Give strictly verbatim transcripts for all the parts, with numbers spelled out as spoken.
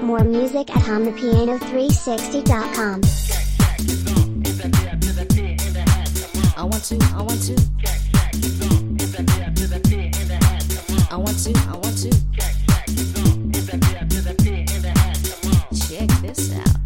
More music at hum the piano three sixty dot com. I want to, I want to. I want to, I want to. Check this out.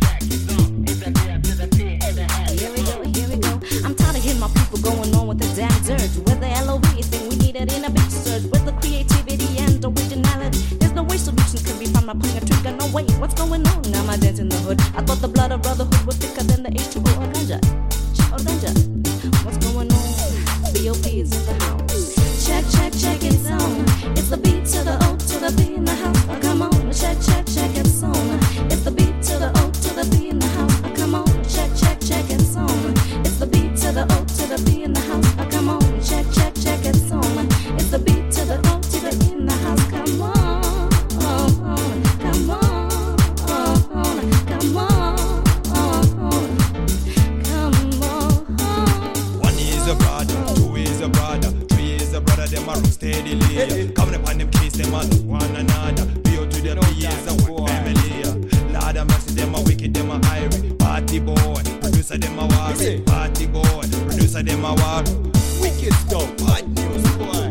Here we go, here we go. I'm tired of hearing my people going on with the damn dirt. With the L O V thing, we need it in a big surge. With the creativity and originality, there's no way solutions can be found by pulling a trigger. No way, what's going on? Now my dance in the hood. I thought the blood of brotherhood was thicker than the H two O or ganja. Or ganja. What's going on? B O P is in the house. Check, check, check, it's on. It's the beat to the O to the B in the house. Oh, come on, check, check, check, it's on. It's the beat to the O to the B in the house. Oh, come on, check, check, check, it's on. It's the beat to the O to the B in the house. Oh, come on, check, check, check, it's on. It's the beat to the O to the B in the house. Come on, come on, come on, come on. One is a brother, two is a brother, three is a brother, them are steadily. Coming upon them case, them are one another. B O to them, P is a one family. Lord of mercy, them are wicked, them are irie. Party boy, producer, them are worry. Party boy, producer, them are worry. Wicked stuff, bad news, boy.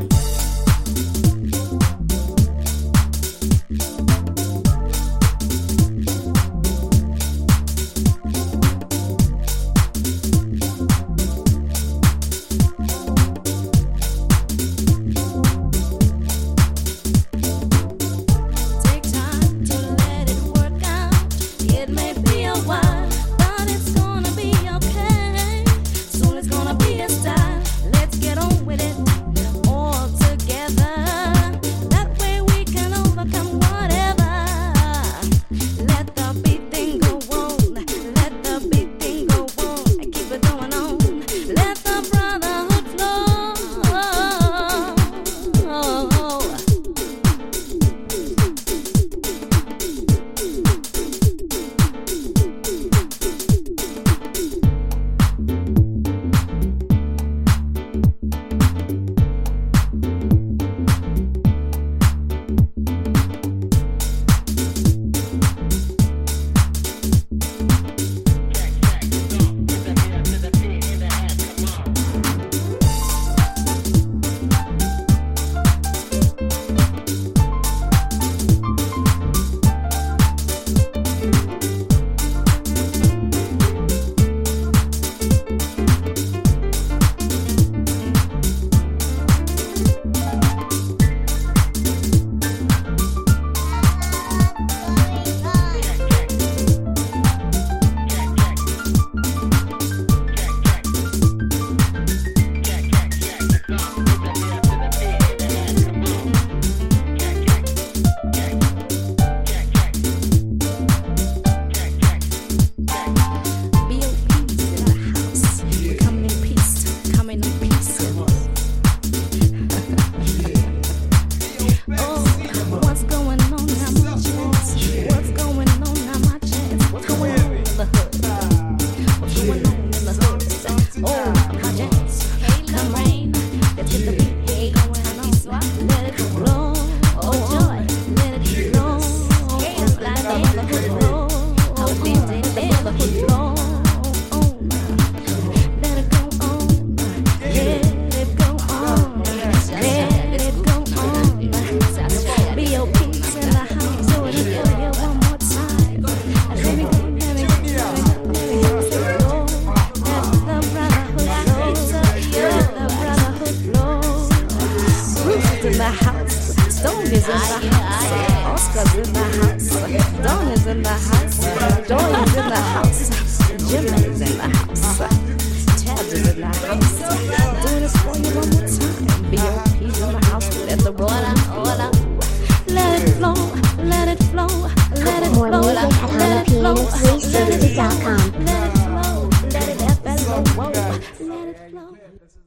Oscar's in the house. Dawn is in the house. Joy is in the house. Jim is in the house. Chad is in the house. Do this for you one more time. B O P's in the house. Let the roll out. Let it flow. Let it flow. Let it flow. More music at hum the piano three sixty dot com. Let it flow. Let it flow. Let it flow.